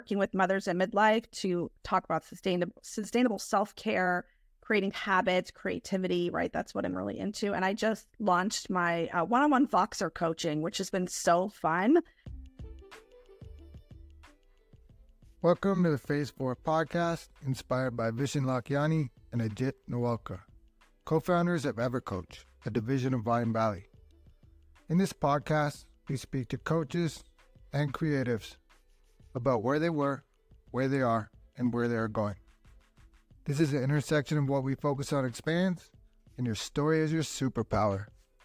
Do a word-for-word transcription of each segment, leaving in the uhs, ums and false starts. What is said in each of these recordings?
working with mothers in midlife to talk about sustainable, sustainable self-care, creating habits, creativity, right? That's what I'm really into. And I just launched my uh, one-on-one Voxer coaching, which has been so fun. Welcome to the Phase four podcast, inspired by Vishen Lakhiani and Ajit Nawalkar, co-founders of EverCoach, a division of Mindvalley. In this podcast, we speak to coaches and creatives about where they were, where they are, and where they are going. This is an intersection of what we focus on expands, and your story is your superpower.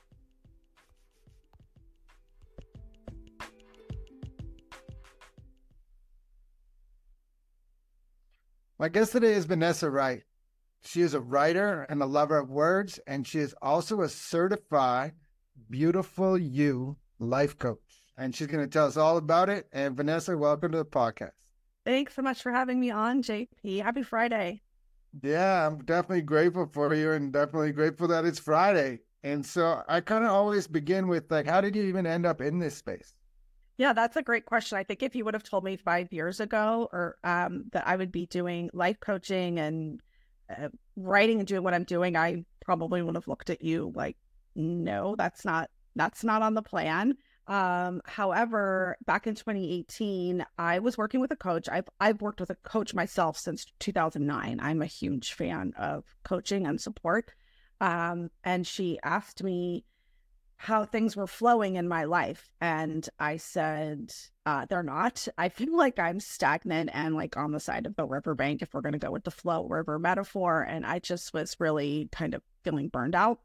My guest today is Vanessa Wright. She is a writer and a lover of words, and she is also a certified Beautiful You life coach. And she's going to tell us all about it. And Vanessa, welcome to the podcast. Thanks so much for having me on, J P. Happy Friday. Yeah, I'm definitely grateful for you and definitely grateful that it's Friday. And so I kind of always begin with, like, how did you even end up in this space? Yeah, that's a great question. I think if you would have told me five years ago or um, that I would be doing life coaching and uh, writing and doing what I'm doing, I probably would have looked at you like, no, that's not, that's not on the plan. Um, however, back in twenty eighteen, I was working with a coach. I've, I've worked with a coach myself since two thousand nine. I'm a huge fan of coaching and support. Um, and she asked me how things were flowing in my life. And I said, uh, they're not. I feel like I'm stagnant and like on the side of the riverbank, if we're going to go with the flow river metaphor. And I just was really kind of feeling burned out.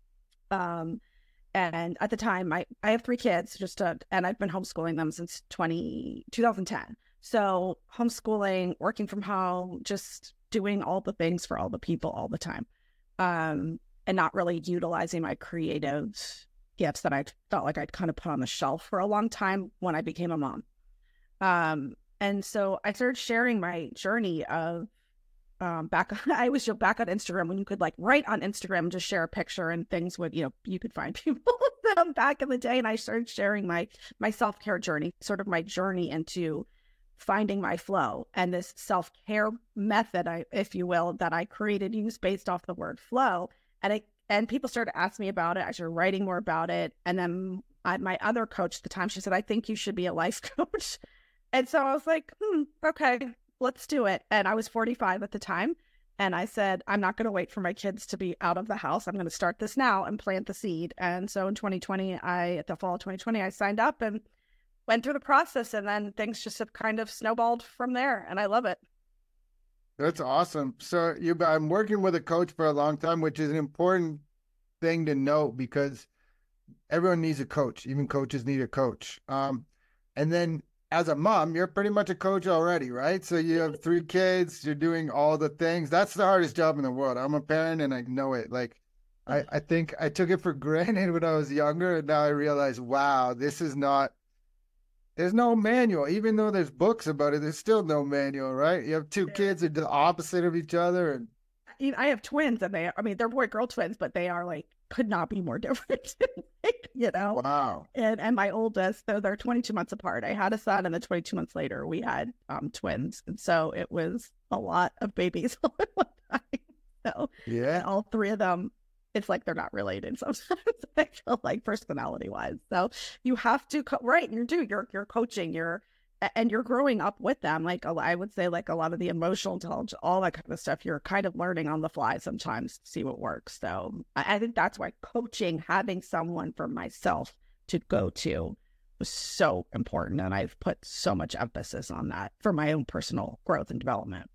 Um, And at the time, I, I have three kids, just to, and I've been homeschooling them since twenty, twenty ten. So homeschooling, working from home, just doing all the things for all the people all the time, um, and not really utilizing my creative gifts that I felt like I'd kind of put on the shelf for a long time when I became a mom. Um, and so I started sharing my journey of Um, back, I was back on Instagram when you could like write on Instagram, just share a picture and things would, you know, you could find people with them back in the day. And I started sharing my, my self-care journey, sort of my journey into finding my flow and this self-care method, I, if you will, that I created, used based off the word flow. And I, and people started asking me about it. I started writing more about it. And then I, my other coach at the time, she said, I think you should be a life coach. And so I was like, hmm, okay, let's do it. And I was forty-five at the time. And I said, I'm not going to wait for my kids to be out of the house. I'm going to start this now and plant the seed. And so in twenty twenty, I, at the fall of twenty twenty, I signed up and went through the process. And then things just have kind of snowballed from there. And I love it. That's awesome. So you've been working with a coach for a long time, which is an important thing to note because everyone needs a coach. Even coaches need a coach. Um, and then as a mom, you're pretty much a coach already, right? So you have three kids, you're doing all the things. That's the hardest job in the world. I'm a parent and I know it. Like, I, I think I took it for granted when I was younger. And now I realize, wow, this is not, there's no manual. Even though there's books about it, there's still no manual, right? You have two kids that are the opposite of each other. And I have twins and they, I mean, they're boy girl twins, but they are like, could not be more different, you know? Wow. And and my oldest, though they're twenty-two months apart, I had a son and then twenty-two months later we had um twins. And so it was a lot of babies all at one time. So yeah, all three of them, it's like they're not related sometimes. I feel like personality wise. So you have to, co- right, you do, you're, you're coaching, you're, and you're growing up with them. Like I would say, like a lot of the emotional intelligence, all that kind of stuff, you're kind of learning on the fly sometimes to see what works. So I, I think that's why coaching, having someone for myself to go to was so important. And I've put so much emphasis on that for my own personal growth and development.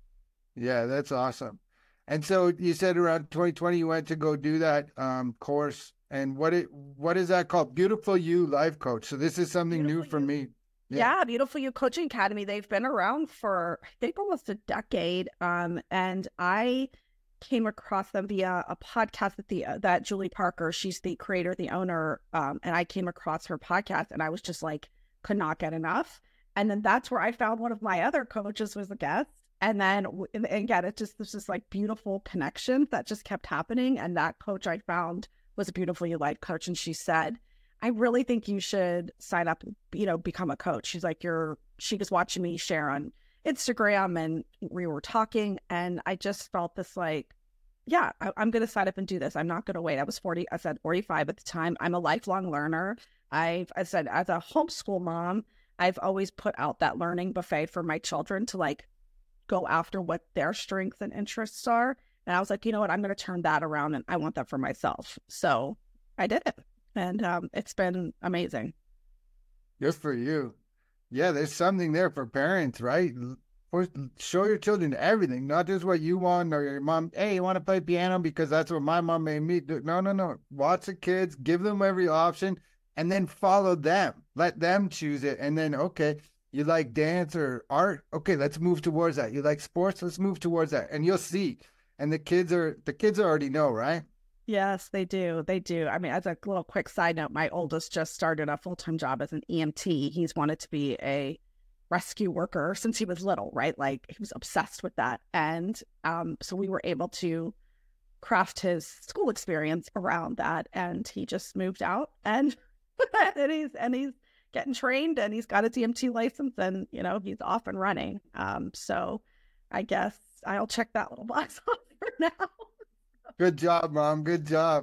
Yeah, that's awesome. And so you said around twenty twenty, you went to go do that um, course. And what it what is that called? Beautiful You Life Coach. So this is something Beautiful new for you. me. Yeah. yeah, Beautiful You Coaching Academy. They've been around for, I think, almost a decade. Um, and I came across them via a podcast that the uh, that Julie Parker, she's the creator, the owner, um, and I came across her podcast, and I was just like, could not get enough. And then that's where I found one of my other coaches was a guest. And then and again, it just was just like beautiful connections that just kept happening. And that coach I found was a Beautiful You life coach, and she said, I really think you should sign up, you know, become a coach. She's like, you're, she was watching me share on Instagram and we were talking and I just felt this like, yeah, I, I'm going to sign up and do this. I'm not going to wait. I was forty. I said forty-five at the time. I'm a lifelong learner. I've, I said, as a homeschool mom, I've always put out that learning buffet for my children to like go after what their strengths and interests are. And I was like, you know what, I'm going to turn that around and I want that for myself. So I did it. And um, it's been amazing. Good for you. Yeah, there's something there for parents, right? Show your children everything, not just what you want or your mom. Hey, you want to play piano because that's what my mom made me do. No, no, no. Watch the kids, give them every option, and then follow them. Let them choose it. And then, okay, you like dance or art? Okay, let's move towards that. You like sports? Let's move towards that. And you'll see. And the kids are the kids already know, right? Yes, they do. They do. I mean, as a little quick side note, my oldest just started a full-time job as an E M T. He's wanted to be a rescue worker since he was little, right? Like he was obsessed with that. And um, so we were able to craft his school experience around that. And he just moved out and, and he's and he's getting trained and he's got his E M T license and, you know, he's off and running. Um, so I guess I'll check that little box off for now. Good job, Mom. Good job.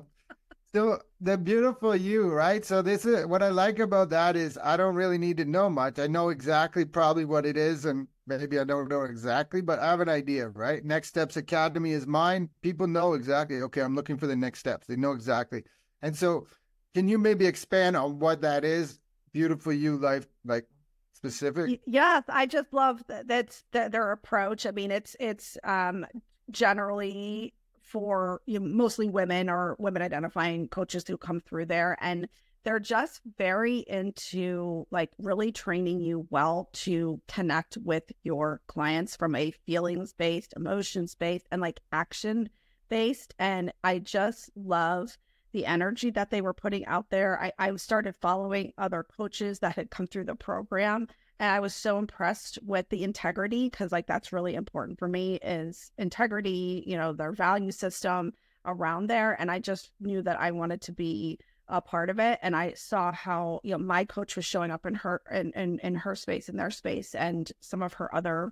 So the beautiful you, right? So this is what I like about that is I don't really need to know much. I know exactly probably what it is, and maybe I don't know exactly, but I have an idea, right? Next Steps Academy is mine. People know exactly, okay, I'm looking for the next steps. They know exactly. And so can you maybe expand on what that is? Beautiful you life, like specific? Yes, I just love that that's that their approach. I mean, it's it's um generally for you know, mostly women or women identifying coaches who come through there. And they're just very into like really training you well to connect with your clients from a feelings based, emotions based, and like action based. And I just love the energy that they were putting out there. I, I started following other coaches that had come through the program. And I was so impressed with the integrity because like that's really important for me is integrity, you know, their value system around there. And I just knew that I wanted to be a part of it. And I saw how, you know, my coach was showing up in her in, in, in her space, in their space, and some of her other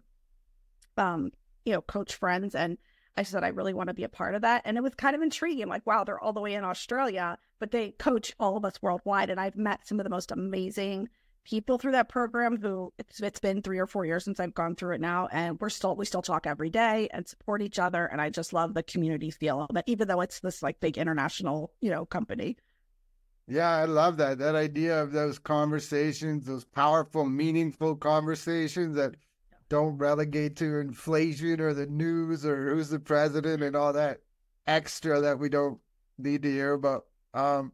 um, you know, coach friends. And I said, I really want to be a part of that. And it was kind of intriguing. Like, wow, they're all the way in Australia, but they coach all of us worldwide. And I've met some of the most amazing people through that program who it's, it's been three or four years since I've gone through it now. And we're still, we still talk every day and support each other. And I just love the community feel of it, even though it's this like big international, you know, company. Yeah, I love that. That idea of those conversations, those powerful, meaningful conversations that don't relegate to inflation or the news or who's the president and all that extra that we don't need to hear about. Um,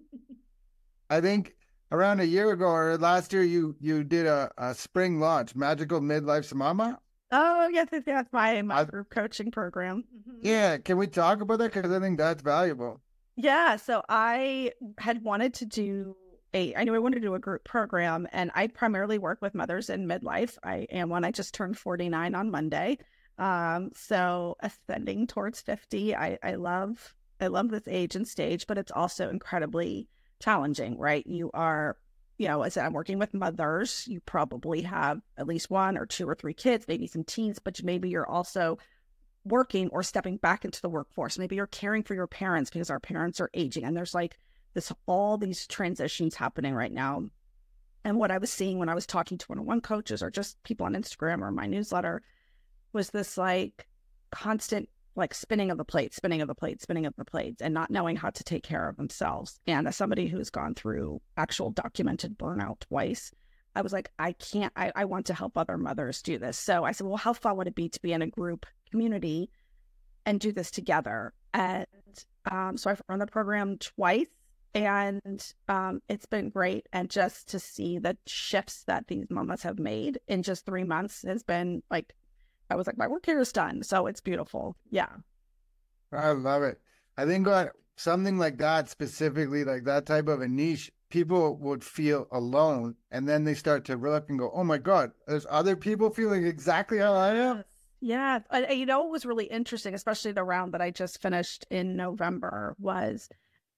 I think around a year ago or last year, you you did a, a spring launch, Magical Midlife's Mama. Oh, yes, yes, yes, my, my group coaching program. Mm-hmm. Yeah, can we talk about that? Because I think that's valuable. Yeah, so I had wanted to do a, I knew I wanted to do a group program, and I primarily work with mothers in midlife. I am one. I just turned forty-nine on Monday. Um, so ascending towards fifty, I, I love, I love this age and stage, but it's also incredibly challenging, right? You are, you know, as I'm working with mothers, you probably have at least one or two or three kids, maybe some teens, but maybe you're also working or stepping back into the workforce. Maybe you're caring for your parents because our parents are aging, and there's like this, all these transitions happening right now. And what I was seeing when I was talking to one-on-one coaches or just people on Instagram or my newsletter was this like constant like spinning of the plate, spinning of the plate, spinning of the plates, and not knowing how to take care of themselves. And as somebody who's gone through actual documented burnout twice, I was like, I can't, I, I want to help other mothers do this. So I said, well, how fun would it be to be in a group community and do this together? And um, so I've run the program twice, and um, it's been great. And just to see the shifts that these mamas have made in just three months has been like, I was like, my work here is done. So it's beautiful. Yeah. I love it. I think what, something like that, specifically like that type of a niche, people would feel alone. And then they start to look and go, oh my God, there's other people feeling exactly how I am. Yeah. And, you know, what was really interesting, especially the round that I just finished in November, was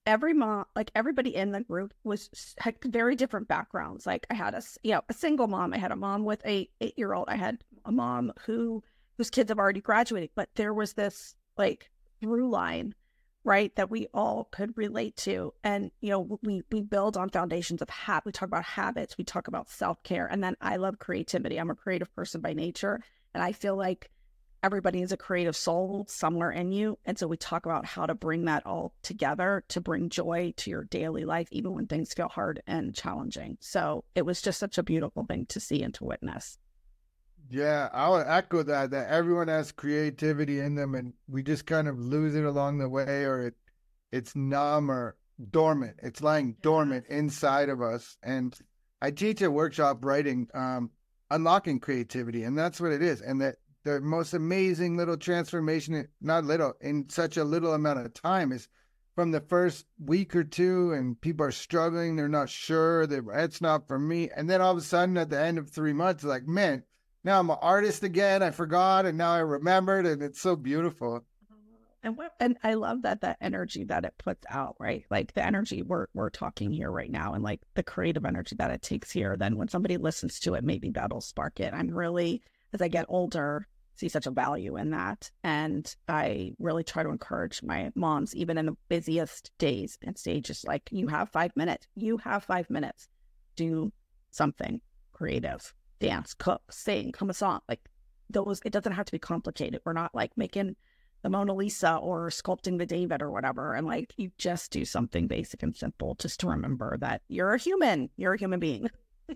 every mom, like everybody in the group was had very different backgrounds. Like I had a, you know, a single mom. I had a mom with a eight year old. I had a mom who, whose kids have already graduated, but there was this like through line, right, that we all could relate to. And, you know, we, we build on foundations of habit. We talk about habits, we talk about self-care. And then I love creativity. I'm a creative person by nature. And I feel like everybody is a creative soul somewhere in you. And so we talk about how to bring that all together to bring joy to your daily life, even when things feel hard and challenging. So it was just such a beautiful thing to see and to witness. Yeah, I would echo that, that everyone has creativity in them and we just kind of lose it along the way, or it it's numb or dormant. It's lying dormant inside of us. And I teach a workshop writing, um, unlocking creativity, and that's what it is. And that the most amazing little transformation, not little, in such a little amount of time is from the first week or two, and people are struggling. They're not sure. They're, it's not for me. And then all of a sudden at the end of three months, like, man, now I'm an artist again. I forgot, and now I remembered, and it's so beautiful. And what, and I love that that energy that it puts out, right? Like the energy we're we're talking here right now, and like the creative energy that it takes here. Then when somebody listens to it, maybe that'll spark it. I'm really, as I get older, see such a value in that, and I really try to encourage my moms, even in the busiest days and stages. Like, you have five minutes. You have five minutes. Do something creative. Dance, cook, sing, come a song. Like those, it doesn't have to be complicated. We're not like making the Mona Lisa or sculpting the David or whatever. And like, you just do something basic and simple just to remember that you're a human, you're a human being.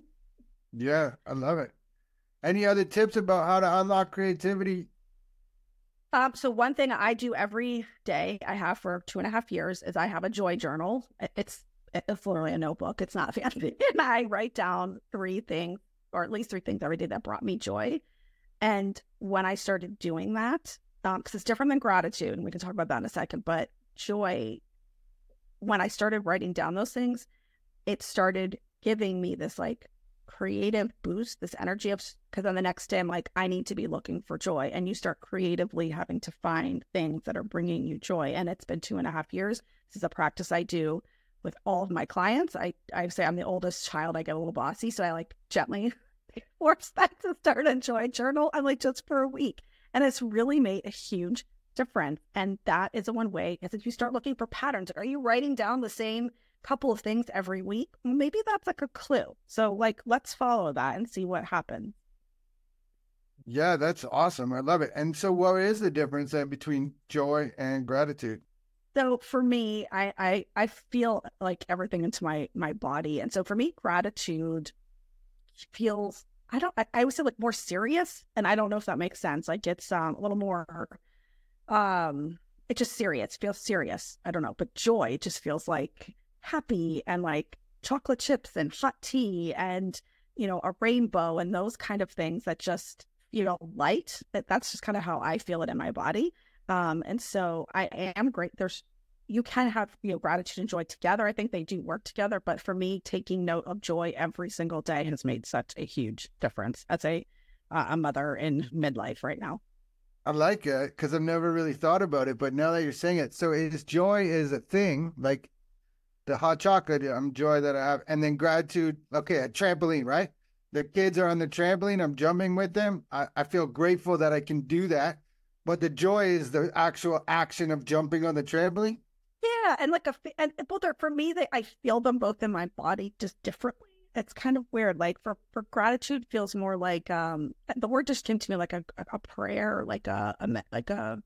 Yeah, I love it. Any other tips about how to unlock creativity? Um, so one thing I do every day, I have for two and a half years, is I have a joy journal. It's, it's literally a notebook. It's not fancy. And I write down three things, or at least three things every day that brought me joy. And when I started doing that, um, because it's different than gratitude, and we can talk about that in a second, but joy, when I started writing down those things, it started giving me this like creative boost, this energy of, because on the next day I'm like, I need to be looking for joy. And you start creatively having to find things that are bringing you joy. And it's been two and a half years. This is a practice I do with all of my clients. I, I say I'm the oldest child. I get a little bossy, so I like gently force them to start a joy journal. I'm like, just for a week. And it's really made a huge difference. And that is the one way, is if you start looking for patterns. Are you writing down the same couple of things every week? Maybe that's like a clue. So like, let's follow that and see what happens. Yeah, that's awesome. I love it. And so what is the difference then between joy and gratitude? So for me, I, I, I feel like everything into my, my body. And so for me, gratitude feels, I don't, I, I would say like more serious. And I don't know if that makes sense. Like it's um, a little more, um, it's just serious, it feels serious. I don't know, but joy just feels like happy, and like chocolate chips and hot tea and, you know, a rainbow and those kind of things that just, you know, light. That, that's just kind of how I feel it in my body. Um, and so I am great. There's, you can have, you know, gratitude and joy together. I think they do work together. But for me, taking note of joy every single day has made such a huge difference as a, uh, a mother in midlife right now. I like it because I've never really thought about it. But now that you're saying it, so is joy is a thing, like the hot chocolate, I'm joy that I have. And then gratitude, okay, a trampoline, right? The kids are on the trampoline. I'm jumping with them. I, I feel grateful that I can do that. But the joy is the actual action of jumping on the trampoline. Yeah, and like a and both are, for me, they I feel them both in my body just differently. It's kind of weird. Like for, for gratitude feels more like um the word just came to me like a a prayer, like a, a like a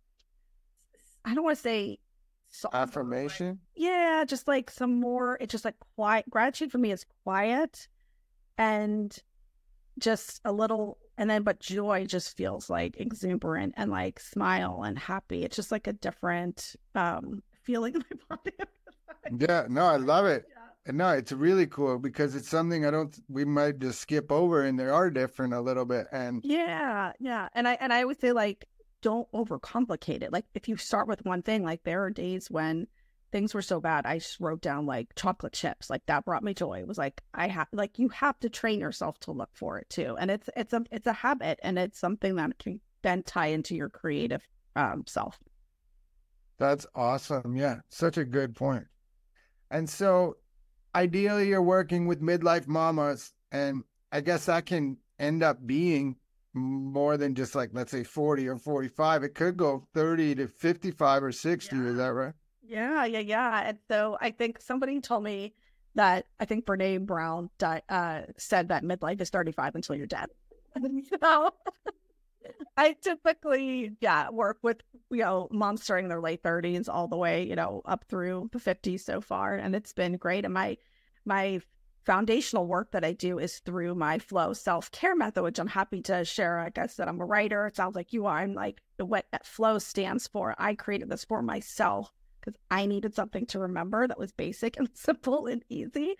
I don't want to say affirmation. Yeah, just like some more. It's just like quiet. Gratitude for me is quiet and just a little. And then, but joy just feels like exuberant and like smile and happy. It's just like a different um, feeling in my body. Yeah, no, I love it. Yeah. No, it's really cool because it's something I don't, we might just skip over, and they are different a little bit. And yeah, yeah. And I, and I would say like, don't overcomplicate it. Like if you start with one thing, like there are days when things were so bad, I just wrote down like chocolate chips. Like that brought me joy. It was like, I have, like, you have to train yourself to look for it too. And it's, it's a, it's a habit, and it's something that can then tie into your creative um, self. That's awesome. Yeah. Such a good point. And so ideally you're working with midlife mamas, and I guess that can end up being more than just like, let's say forty or forty-five. It could go thirty to fifty-five or sixty. Yeah. Is that right? Yeah, yeah, yeah. And so I think somebody told me that, I think Brene Brown di- uh, said that midlife is thirty-five until you're dead. So I typically, yeah, work with, you know, moms starting in their late thirties all the way, you know, up through the fifties so far. And it's been great. And my, my foundational work that I do is through my Flow self-care method, which I'm happy to share. Like I said, I'm a writer. It sounds like you are. I'm like, what Flow stands for. I created this for myself because I needed something to remember that was basic and simple and easy.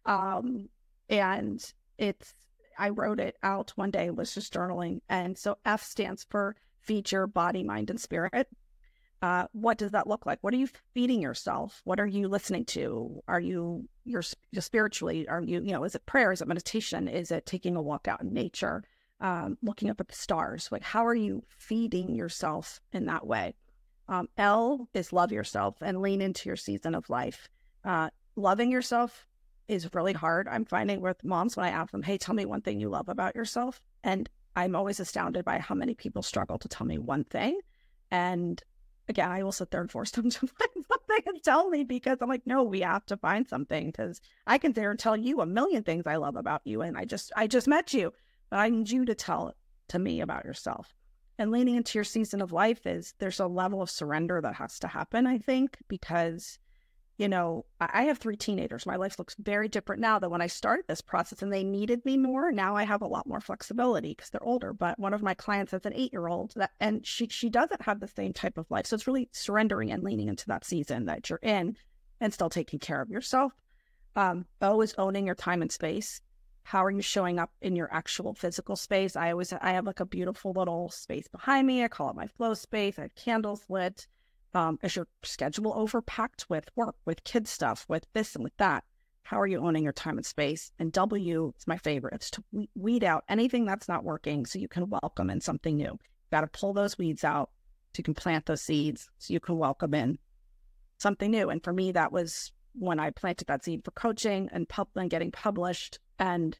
Um, and it's, I wrote it out one day, was just journaling. And so F stands for feed your body, mind, and spirit. Uh, what does that look like? What are you feeding yourself? What are you listening to? Are you, you're, you're spiritually, are you, you know, is it prayer? Is it meditation? Is it taking a walk out in nature? Um, looking up at the stars? Like, how are you feeding yourself in that way? Um, L is love yourself and lean into your season of life. Uh, loving yourself is really hard. I'm finding with moms when I ask them, hey, tell me one thing you love about yourself. And I'm always astounded by how many people struggle to tell me one thing. And again, I will sit there and force them to find something and tell me, because I'm like, no, we have to find something, because I can sit there and tell you a million things I love about you. And I just, I just met you, but I need you to tell it to me about yourself. And leaning into your season of life is, there's a level of surrender that has to happen, I think, because, you know, I have three teenagers. My life looks very different now than when I started this process, and they needed me more. Now I have a lot more flexibility because they're older. But one of my clients has an eight-year-old that, and she she doesn't have the same type of life. So it's really surrendering and leaning into that season that you're in and still taking care of yourself. Um, O is owning your time and space. How are you showing up in your actual physical space? I always, I have like a beautiful little space behind me. I call it my flow space. I have candles lit. Um, is your schedule overpacked with work, with kid stuff, with this and with that? How are you owning your time and space? And W is my favorite. It's to weed out anything that's not working so you can welcome in something new. You got to pull those weeds out so you can plant those seeds so you can welcome in something new. And for me, that was when I planted that seed for coaching and, pub- and getting published and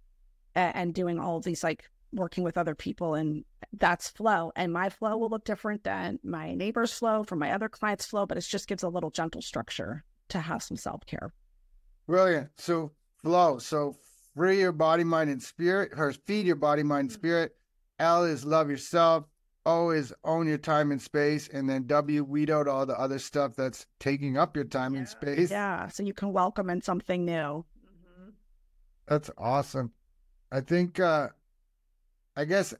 and doing all of these, like working with other people, and that's flow. And my flow will look different than my neighbor's flow, from my other clients' flow, but it just gives a little gentle structure to have some self-care. Brilliant. So flow. So free your body, mind, and spirit, or feed your body, mind, and spirit. L is love yourself. O is own your time and space. And then W, weed out all the other stuff that's taking up your time yeah. and space. Yeah. So you can welcome in something new. Mm-hmm. That's awesome. I think, uh, I guess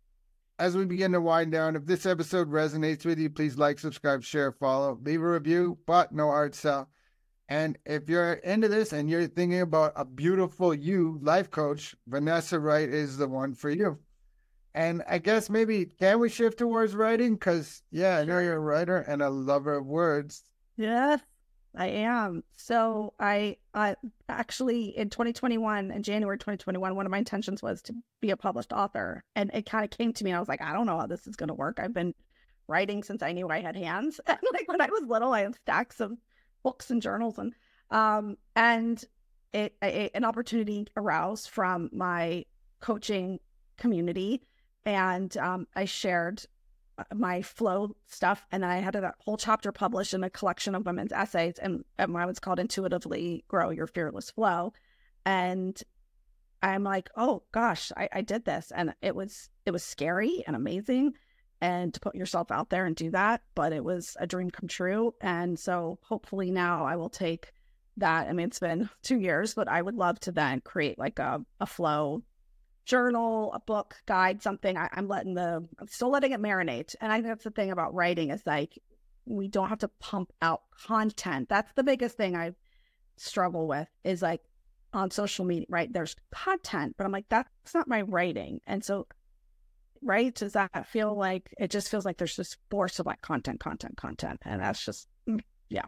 as we begin to wind down, if this episode resonates with you, please like, subscribe, share, follow, leave a review, but no hard sell. And if you're into this and you're thinking about a beautiful you life coach, Vanessa Wright is the one for you. And I guess maybe, can we shift towards writing? Because, yeah, I know you're a writer and a lover of words. Yes, I am. So I uh, actually, in twenty twenty-one, in January twenty twenty-one, one of my intentions was to be a published author. And it kind of came to me, and I was like, I don't know how this is going to work. I've been writing since I knew I had hands. And like when I was little, I had stacks of books and journals. And um, and it, it an opportunity arose from my coaching community. And um, I shared my flow stuff, and then I had a whole chapter published in a collection of women's essays, and, and mine was called Intuitively Grow Your Fearless Flow. And I'm like, oh gosh, I, I did this, and it was it was scary and amazing, and to put yourself out there and do that, but it was a dream come true. And so hopefully now I will take that. I mean, it's been two years, but I would love to then create like a, a flow journal, a book, guide, something. I, I'm letting the, I'm still letting it marinate. And I think that's the thing about writing, is like, we don't have to pump out content. That's the biggest thing I struggle with, is like on social media, right? There's content, but I'm like, that's not my writing. And so, right, does that feel like, it just feels like there's this force of like content, content, content. And that's just, yeah.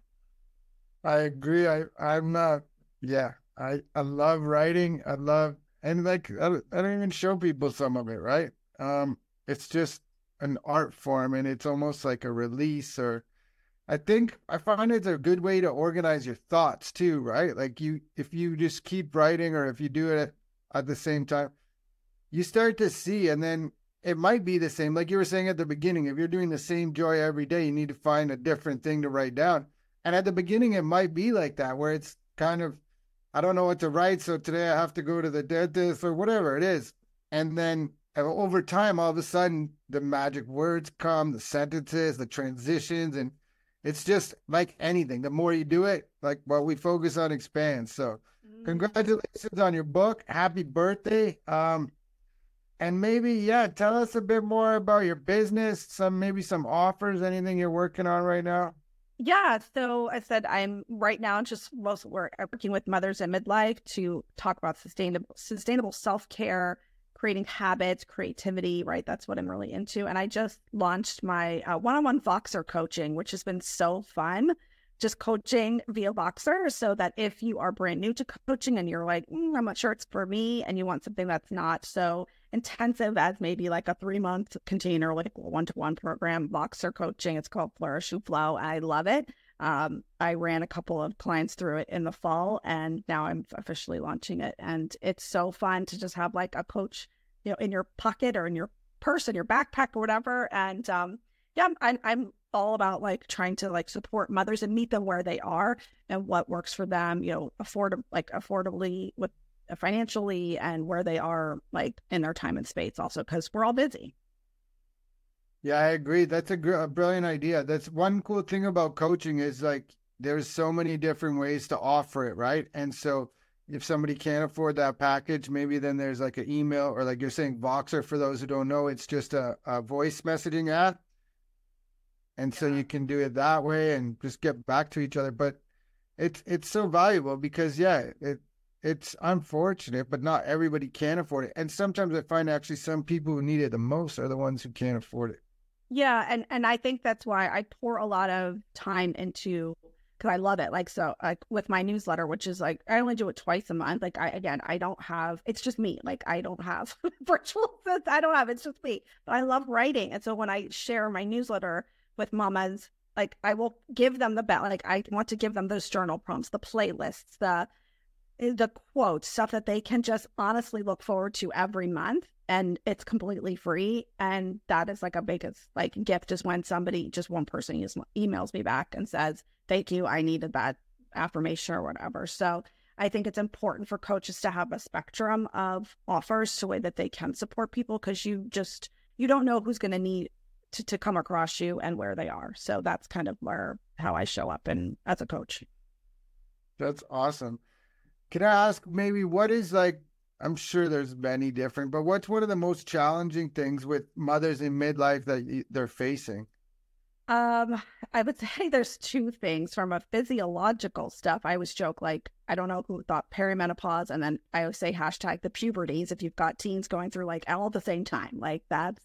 I agree. I, I'm not, yeah, I, I love writing. I love, And like, I don't, I don't even show people some of it, right? Um, it's just an art form, and it's almost like a release, or I think I find it's a good way to organize your thoughts too, right? Like you, if you just keep writing or if you do it at the same time, you start to see, and then it might be the same. Like you were saying at the beginning, if you're doing the same joy every day, you need to find a different thing to write down. And at the beginning, it might be like that, where it's kind of, I don't know what to write. So today I have to go to the dentist or whatever it is. And then over time, all of a sudden, the magic words come, the sentences, the transitions, and it's just like anything. The more you do it, like what we focus on expands. So congratulations on your book. Happy birthday. Um, and maybe, yeah, tell us a bit more about your business, some maybe some offers, anything you're working on right now. Yeah, so I said I'm right now just most work working with mothers in midlife to talk about sustainable sustainable self-care, creating habits, creativity, right? That's what I'm really into. And I just launched my uh, one-on-one Voxer coaching, which has been so fun. Just coaching via Voxer, so that if you are brand new to coaching and you're like, mm, I'm not sure it's for me, and you want something that's not so intensive as maybe like a three month container, like a one to one program, Voxer coaching. It's called Flourish and Flow. I love it. Um, I ran a couple of clients through it in the fall, and now I'm officially launching it. And it's so fun to just have like a coach, you know, in your pocket or in your purse, in your backpack or whatever. And um, yeah, I'm, I'm all about like trying to like support mothers and meet them where they are and what works for them, you know, afford like affordably with uh, financially and where they are like in their time and space also, because we're all busy. Yeah, I agree. That's a, gr- a brilliant idea. That's one cool thing about coaching is like there's so many different ways to offer it, right? And so if somebody can't afford that package, maybe then there's like an email or like you're saying Voxer, for those who don't know, it's just a, a voice messaging app. And so Yeah. you can do it that way and just get back to each other. But it's it's so valuable because yeah, it it's unfortunate, but not everybody can afford it. And sometimes I find actually some people who need it the most are the ones who can't afford it. Yeah, and and I think that's why I pour a lot of time into, because I love it. Like so, like with my newsletter, which is like I only do it twice a month. Like I again, I don't have. It's just me. Like I don't have virtual. I don't have. It's just me. But I love writing, and so when I share my newsletter with mamas, like I will give them the best. Like I want to give them those journal prompts, the playlists, the the quotes, stuff that they can just honestly look forward to every month, and it's completely free. And that is like a biggest like gift is when somebody, just one person emails emails me back and says, thank you, I needed that affirmation or whatever. So I think it's important for coaches to have a spectrum of offers so way that they can support people, because you just you don't know who's going to need to, to come across you and where they are. So that's kind of where how I show up and as a coach. That's awesome. Can I ask maybe what is like, I'm sure there's many different, but what's one of the most challenging things with mothers in midlife that they're facing? Um, I would say there's two things from a physiological stuff. I always joke, like, I don't know who thought perimenopause, and then I always say hashtag the puberties if you've got teens going through like all at the same time. Like that's,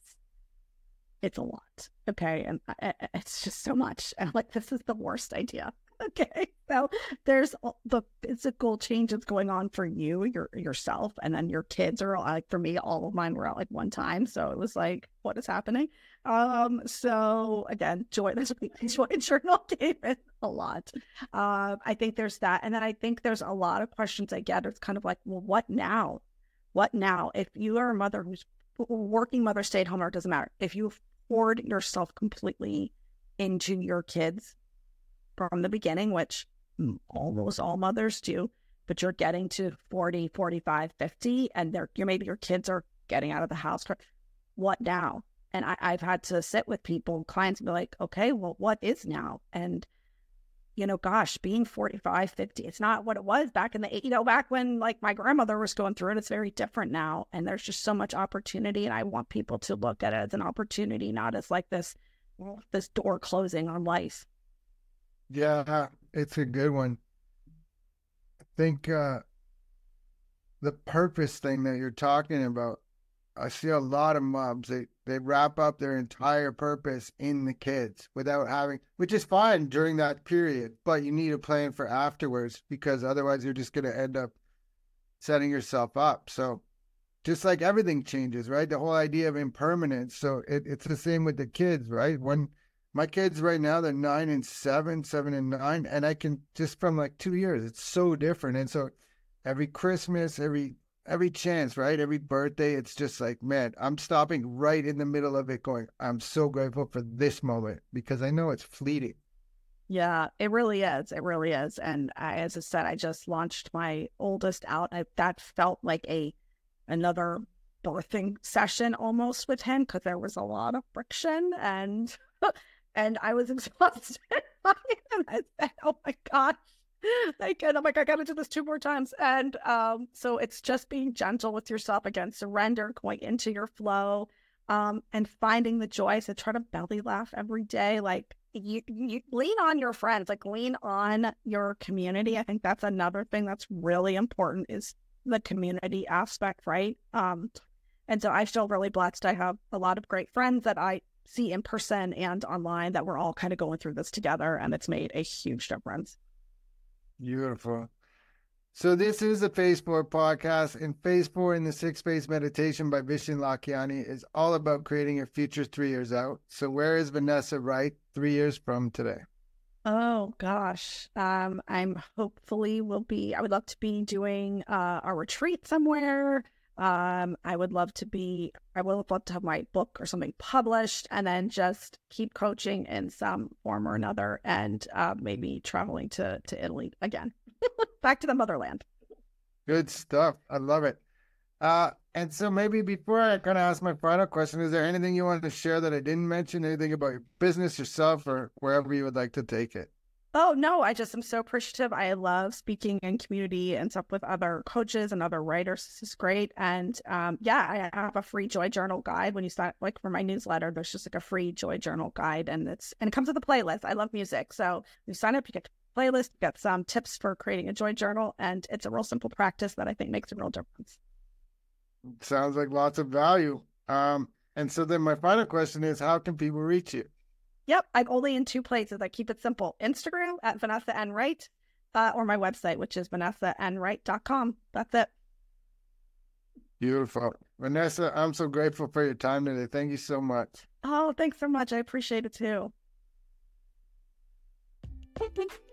it's a lot. Okay. And I, it's just so much. And I'm like, this is the worst idea. Okay. So there's the physical changes going on for you, your yourself, and then your kids are like, for me, all of mine were at like one time. So it was like, what is happening? Um, so again, joy, there's a joy journal came in a lot. Uh, I think there's that. And then I think there's a lot of questions I get. It's kind of like, well, what now? What now? If you are a mother who's working mother, stay at home, or it doesn't matter. If you poured yourself completely into your kids from the beginning, which almost all mothers do, but you're getting to forty, forty-five, fifty, and they're, you're, maybe your kids are getting out of the house. What now? And I, I've had to sit with people, clients, and be like, okay, well, what is now? And, you know, gosh, being forty-five, fifty, it's not what it was back in the, you know, back when like my grandmother was going through it. It's very different now. And there's just so much opportunity. And I want people to look at it as an opportunity, not as like this, this door closing on life. Yeah, it's a good one. I think uh, the purpose thing that you're talking about, I see a lot of moms, they, they wrap up their entire purpose in the kids without having, which is fine during that period, but you need a plan for afterwards because otherwise you're just going to end up setting yourself up. So just like everything changes, right? The whole idea of impermanence. So it, it's the same with the kids, right? When My kids right now, they're nine and seven, seven and nine, and I can just from like two years, it's so different. And so every Christmas, every every chance, right? Every birthday, it's just like, man, I'm stopping right in the middle of it going, I'm so grateful for this moment because I know it's fleeting. Yeah, it really is. It really is. And I, as I said, I just launched my oldest out. I, that felt like a another birthing session almost with him because there was a lot of friction and and I was exhausted. And I said, "Oh my god, I can. I'm like, I got to do this two more times." And um, so it's just being gentle with yourself again, surrender, going into your flow, um, and finding the joy. So try to belly laugh every day, like. You, you lean on your friends, like lean on your community. I think that's another thing that's really important is the community aspect, right? Um, and so I feel really blessed. I have a lot of great friends that I see in person and online that we're all kind of going through this together, and it's made a huge difference. Beautiful. So this is the Phase Four podcast, and Phase Four in the Six Phase Meditation by Vishen Lakhiani is all about creating your future three years out. So where is Vanessa Wright three years from today? Oh gosh, um, I'm hopefully will be. I would love to be doing uh, a retreat somewhere. Um, I would love to be. I would love to have my book or something published, and then just keep coaching in some form or another, and uh, maybe traveling to to Italy again. Back to the motherland. Good stuff. I love it. Uh, and so maybe before I kind of ask my final question, is there anything you want to share that I didn't mention? Anything about your business, yourself, or wherever you would like to take it? Oh, no, I just am so appreciative. I love speaking in community and stuff with other coaches and other writers. This is great. And um, yeah, I have a free Joy Journal guide. When you sign, like for my newsletter, there's just like a free Joy Journal guide, and it's and it comes with a playlist. I love music. So you sign up, you get a playlist, you get some tips for creating a Joy Journal, and it's a real simple practice that I think makes a real difference. Sounds like lots of value. Um, and so then my final question is, how can people reach you? Yep, I'm only in two places. I keep it simple. Instagram at Vanessa N. Wright, uh, or my website, which is vanessa n wright dot com. That's it. Beautiful. Vanessa, I'm so grateful for your time today. Thank you so much. Oh, thanks so much. I appreciate it too.